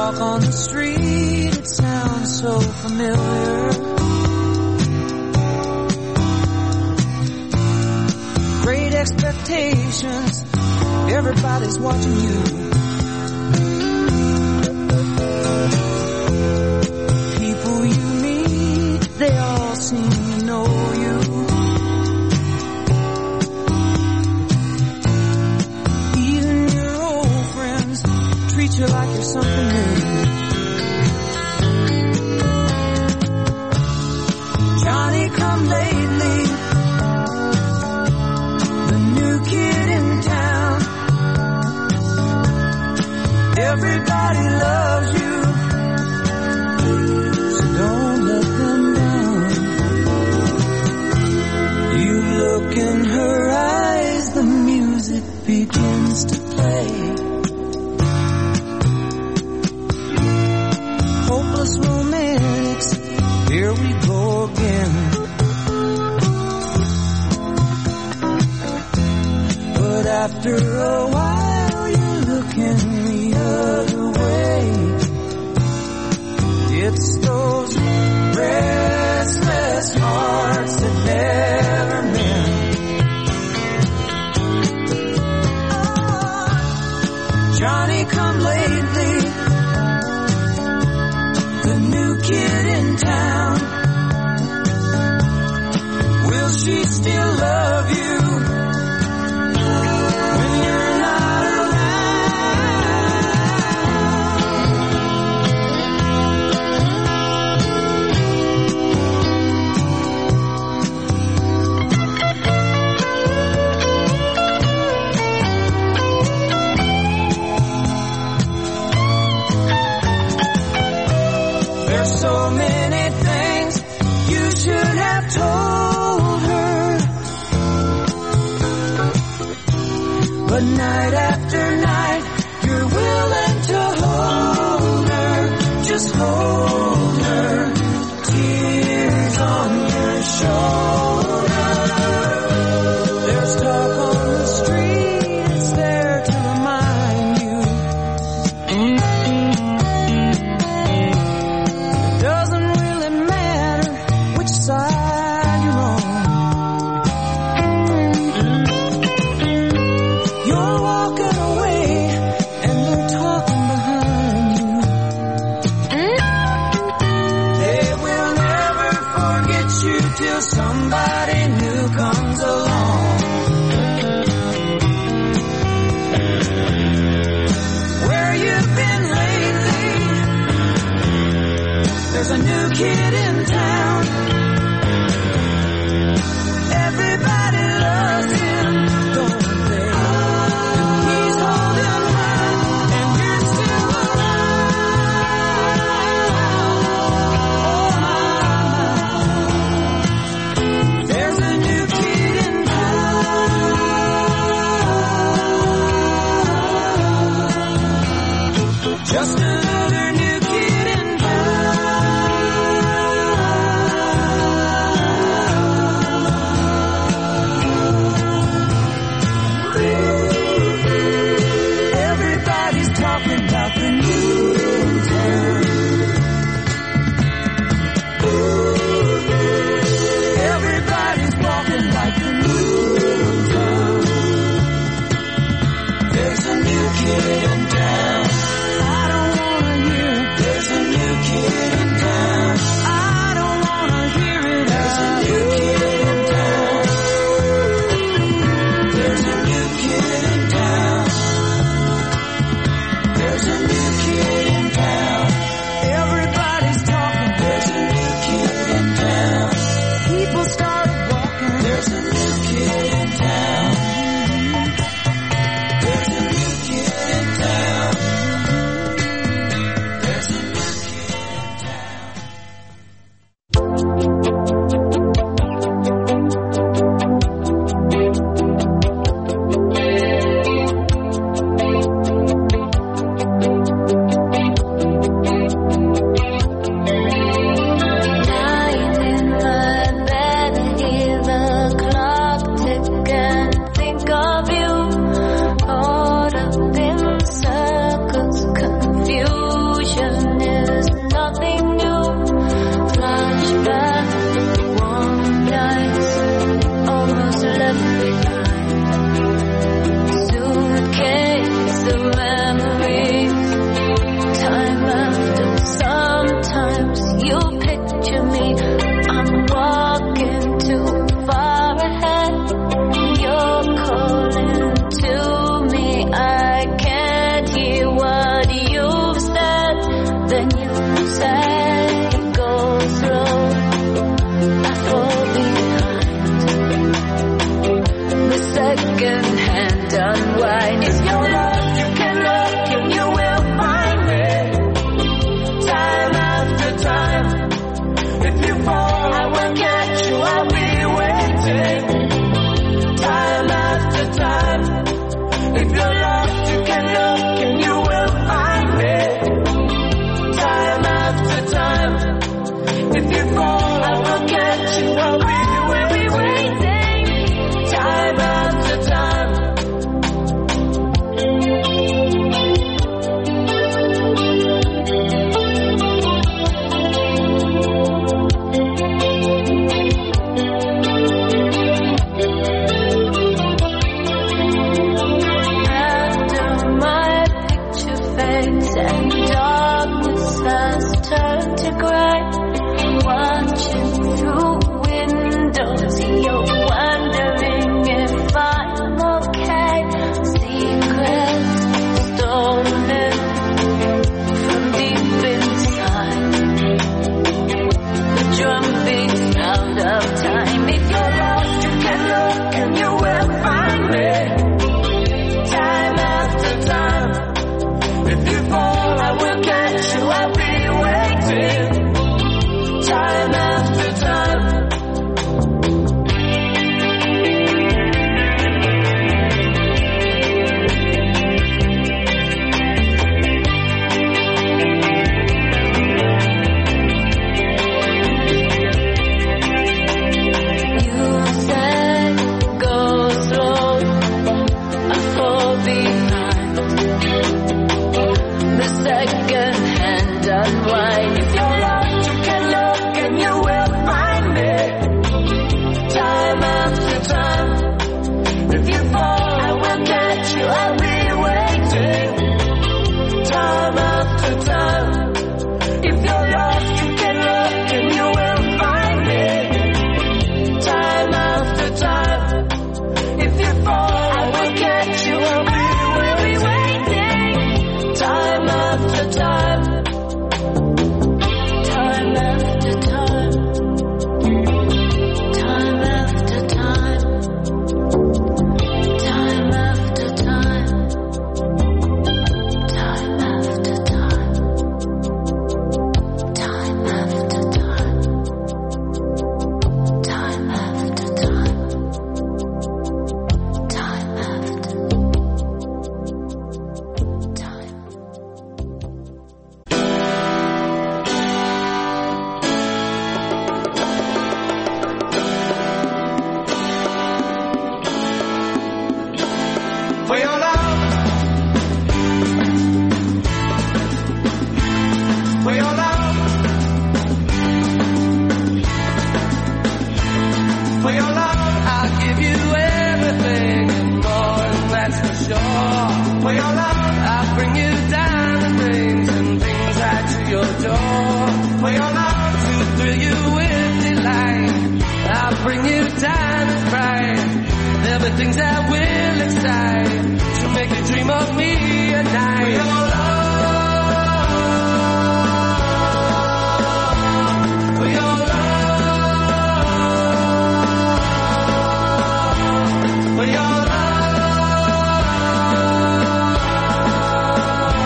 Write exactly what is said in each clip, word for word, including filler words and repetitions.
talk on the street, it sounds so familiar. Great expectations, everybody's watching you. People you meet, they all seem to know you. Even your old friends treat you like you're something new. Johnny come lately, the new kid in town. Everybody loves you, so don't let them down. You look in her eyes, the music begins to play. Hopeless romantics, here we go again. But after a while you're looking the other way. It's those restless hearts that never mend. Oh, Johnny come lately, the new kid in town. Will she still love you when you're not There's so many things you should have told her, but night after night you're willing to hold her. Just hold her, tears on your shoulder. There's talk on the street, it's there to remind you. Doesn't really matter which side you're on. You're walking away and they're talking behind you. They will never forget you till somebody turn to gray. Watching through windows, you're wondering if I'm okay. Secrets stolen from deep inside. The drumming sound of time. If you're lost, you can look and you will find me. Time after time. If you fall, I will catch you. I'll be waiting. Time after time. You said go slow, I fall behind. The second hand unwind. If you're lost, you can look and you will find me. Time after time. If you fall, I will catch you. I'll be waiting. Time after time. If you're lost, you can look and you will find me. Time after time. If you fall, I will catch you. I'll be, will be waiting. Time after time. Time after time. Time after time. Time after time. Time after time. Time after time. Time after time. Time after time. For your love, for your love, for your love, I'll give you everything and more, and that's for sure. For your love, I'll bring you diamond rings and things right to your door. For your love, to thrill you with delight, I'll bring you diamonds bright. There'll be things that will excite, to make you dream of me at night. For your love, for your love, for your love.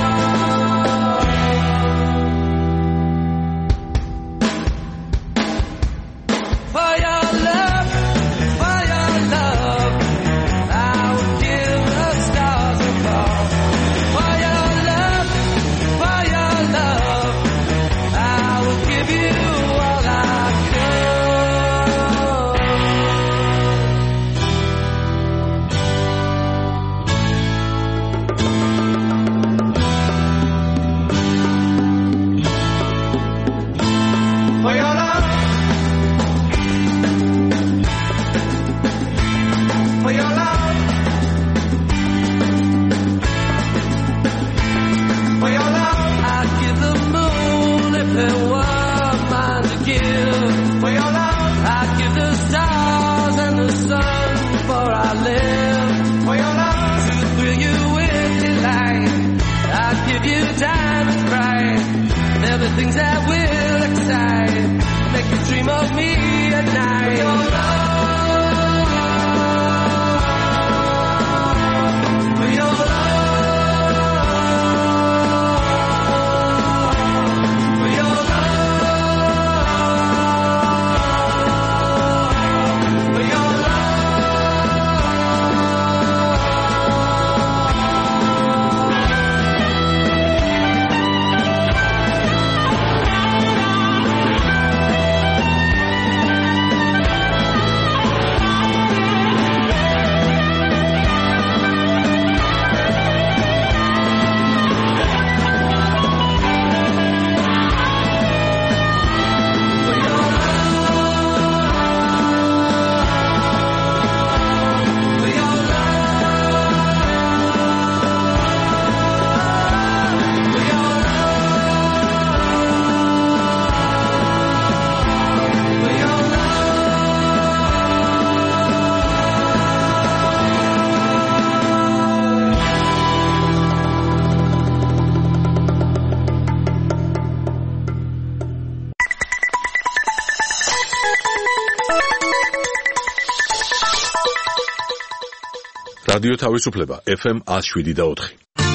რადიო თავისუფლება ეფ ემ one oh seven და four.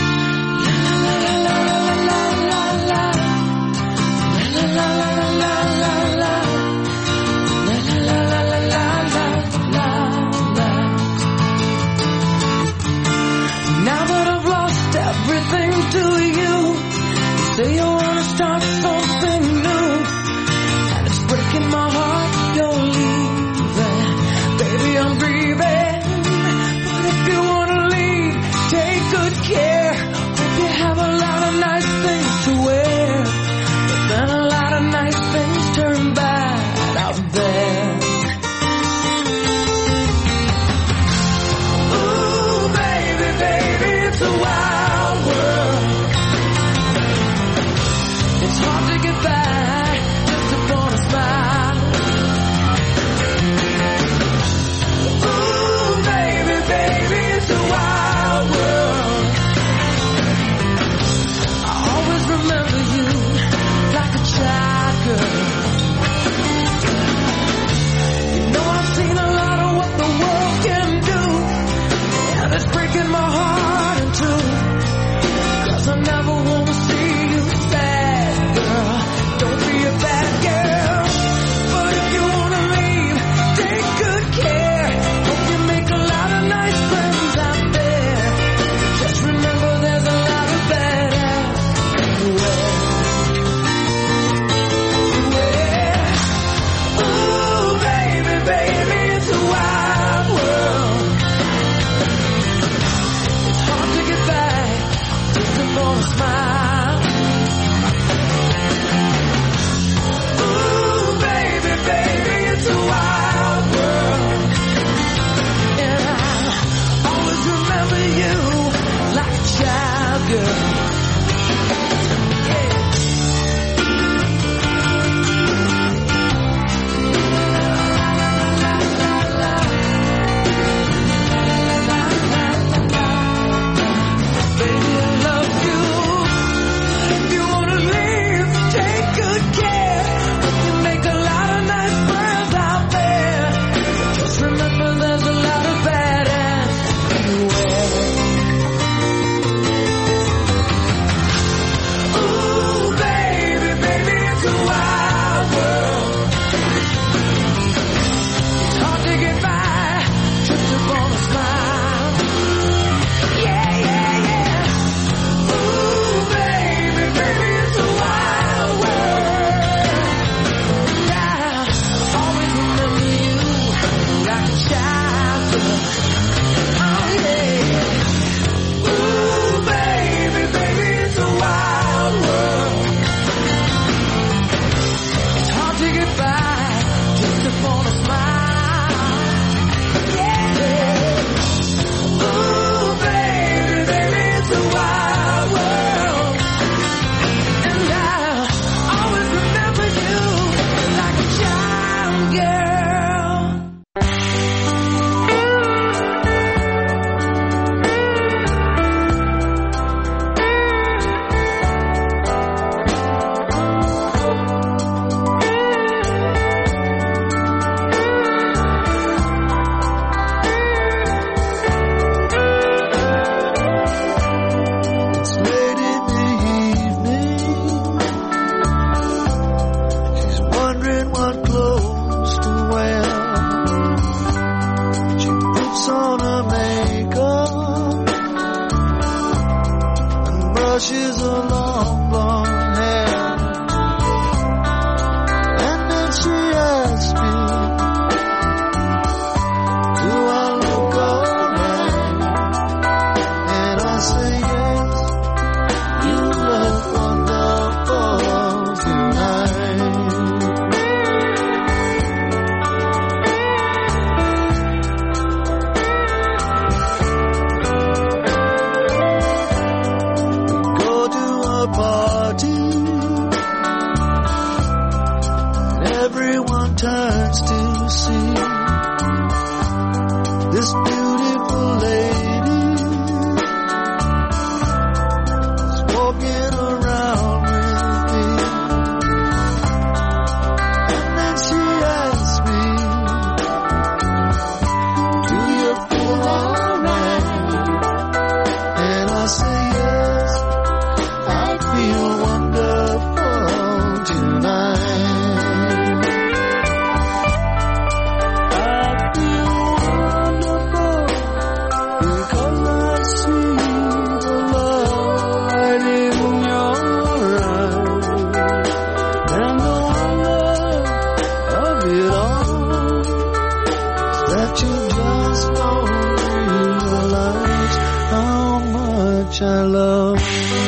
Now that I've lost everything to you, you say you wanna start something new, and it's breaking my heart you're leaving. Baby, I'm grieving, but if you wanna leave, take good care. Hope you have a lot of nice things to wear, but then a lot of nice things turn bad out there. Ooh, baby, baby, it's a wild world. It's hard to get back just upon a smile. Ooh, baby, baby, it's a wild world. I always remember you like a child girl. You know I've seen a lot of what the world can do, and it's breaking my heart in two, 'cause I never wanna see you sad, girl. Don't be a bad girl, but if you wanna leave, take good care. Hope you make a lot of nice friends out there. Just remember there's a lot of bad ass everywhere. Yeah. Ooh, baby, baby, it's a wild world. It's hard to get back just upon a smile. Ooh, baby, baby, it's a wild world. And I always remember you like a child girl. Yeah. Baby, I love you. If you wanna leave, take good care. Hope you make a lot of nice friends out there. Just remember there's a lot of bad ass everywhere. love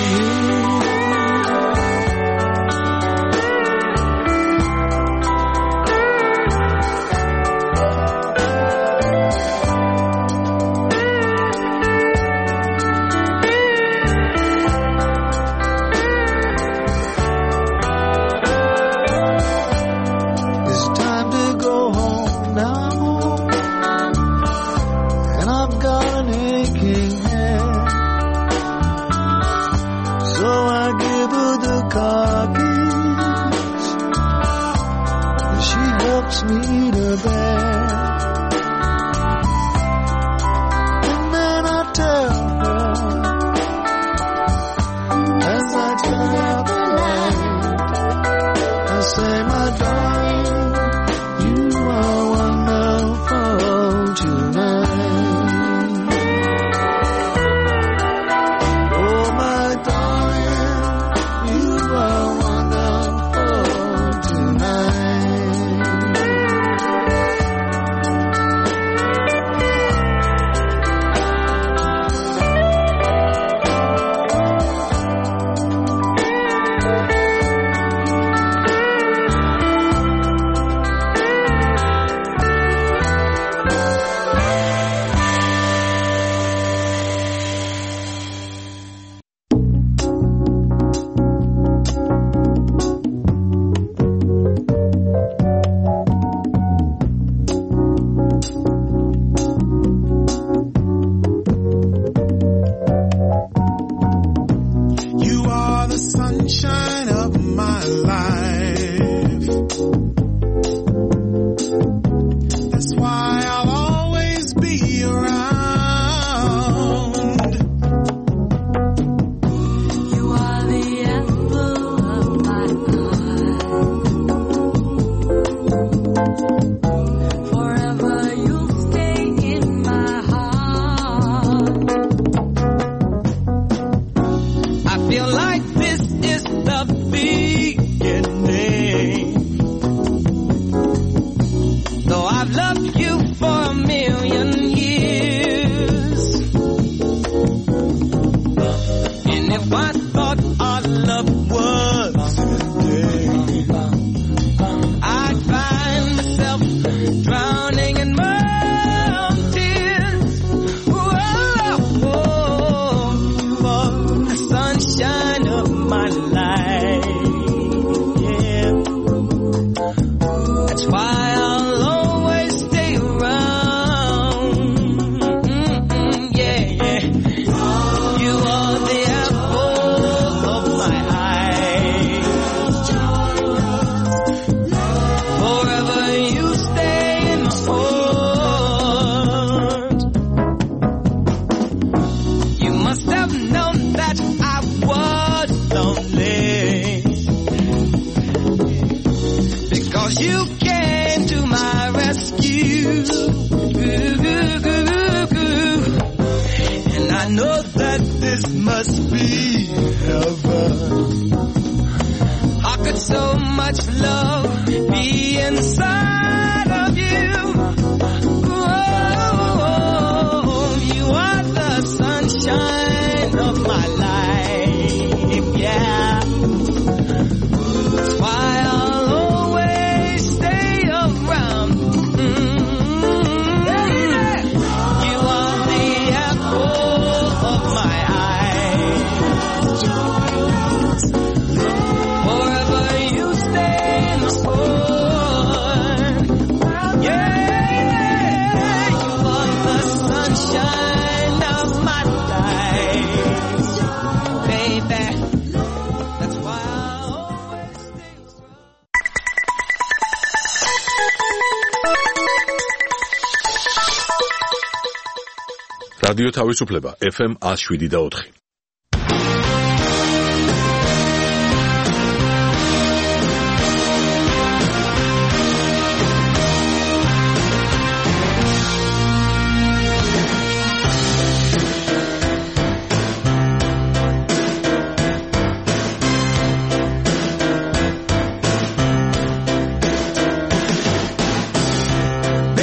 რადიო თავისუფლება ეფ ემ one oh seven და four.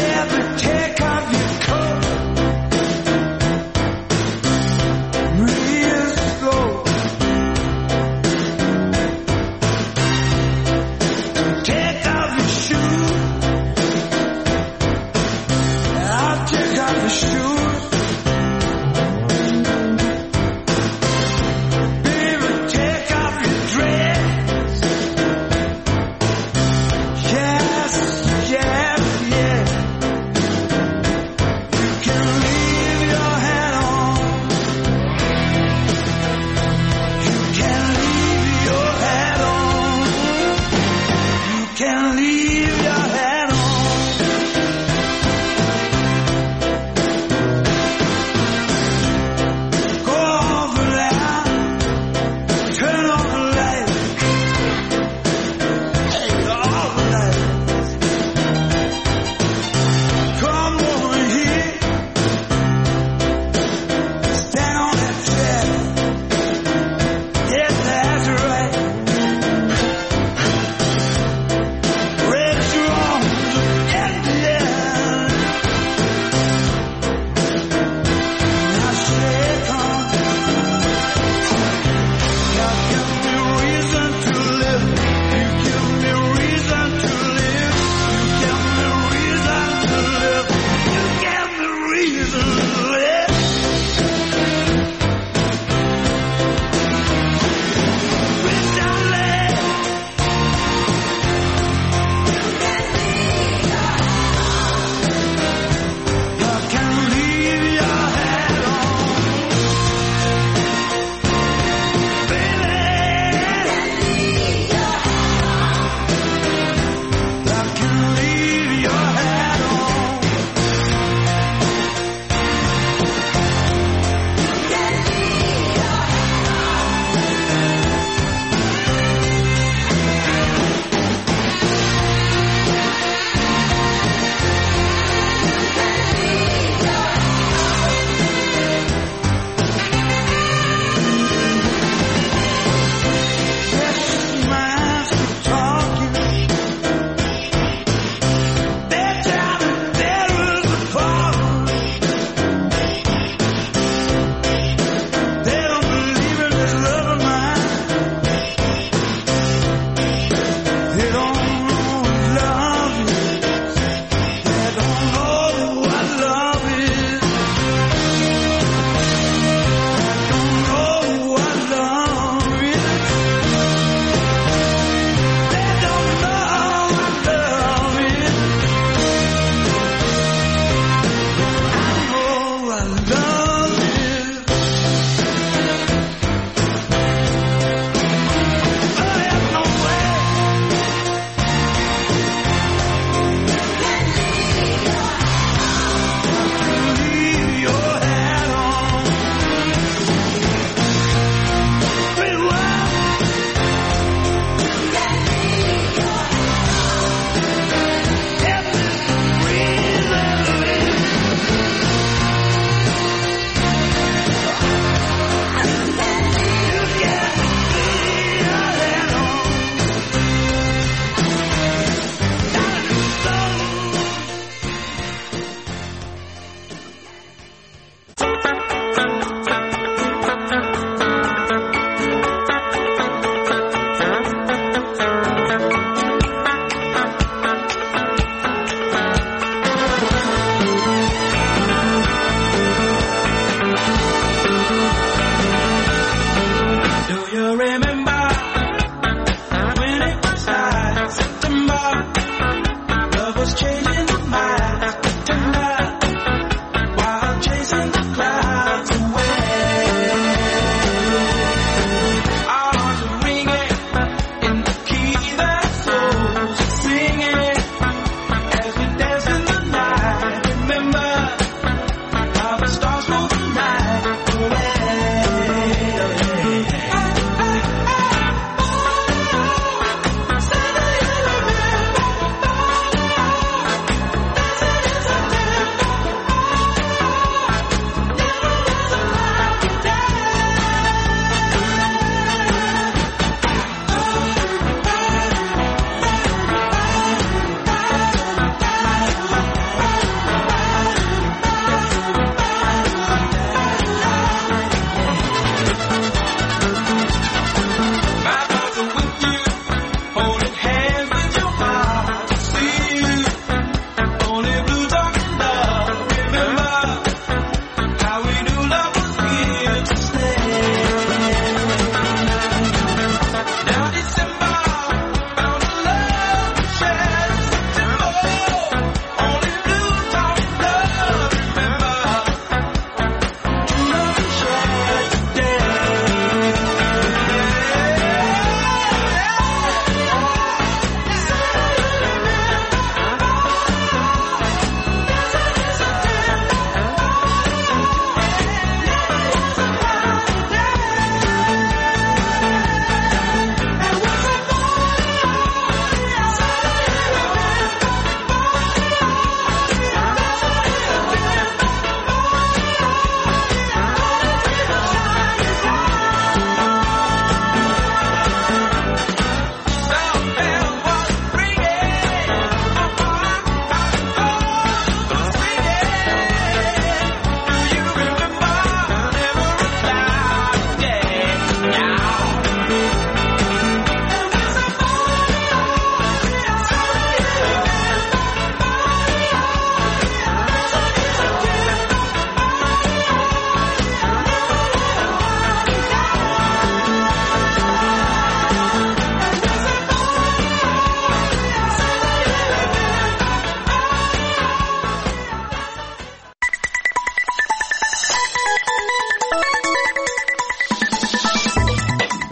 Breathe.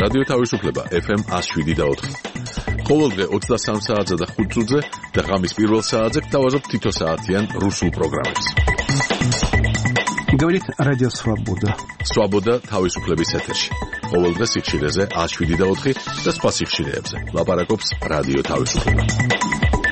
რადიო თავისუფლება ეფ ემ one oh seven და four. ყოველდღე ოცდასამ საათზე და ხუთ წუთზე და ღამის პირველ საათზე გთავაზობთ თითო საათიან რუსულ პროგრამებს. Говорит Радио Свобода. Свобода თავისუფლების ეთერში. ყოველდღე სიხშირეზე one oh seven და four და სხვა სიხშირეებზე. ლაპარაკობს რადიო თავისუფლება.